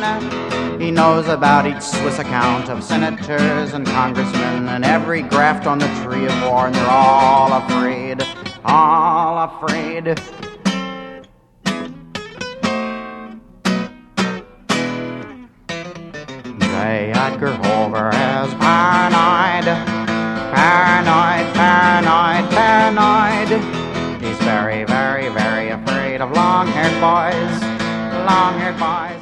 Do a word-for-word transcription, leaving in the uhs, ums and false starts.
He knows about each Swiss account of senators and congressmen and every graft on the tree of war, and they're all afraid, all afraid. J. Edgar Hoover is paranoid, paranoid, paranoid, paranoid. He's very, very, very afraid of long-haired boys, long-haired boys.